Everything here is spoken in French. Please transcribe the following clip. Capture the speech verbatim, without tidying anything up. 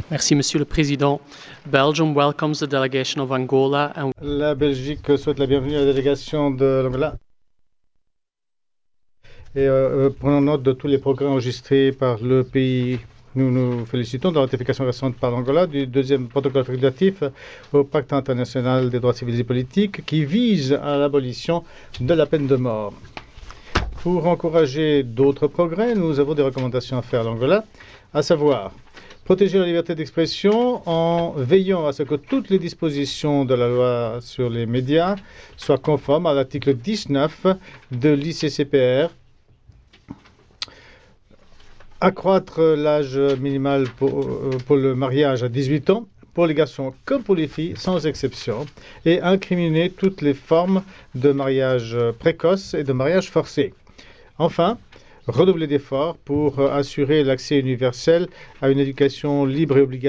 Merci, Monsieur le Président. Belgium welcomes the delegation of Angola and La Belgique souhaite la bienvenue à la délégation de l'Angola. Et euh, prenons note de tous les progrès enregistrés par le pays. Nous nous félicitons de la ratification récente par l'Angola du deuxième protocole facultatif au Pacte international des droits civils et politiques qui vise à l'abolition de la peine de mort. Pour encourager d'autres progrès, nous avons des recommandations à faire à l'Angola, à savoir protéger la liberté d'expression en veillant à ce que toutes les dispositions de la loi sur les médias soient conformes à l'article dix-neuf de l'I C C P R. Accroître l'âge minimal pour, pour le mariage à dix-huit ans, pour les garçons comme pour les filles, sans exception, et incriminer toutes les formes de mariage précoce et de mariage forcé. Enfin, redoubler d'efforts pour assurer l'accès universel à une éducation libre et obligatoire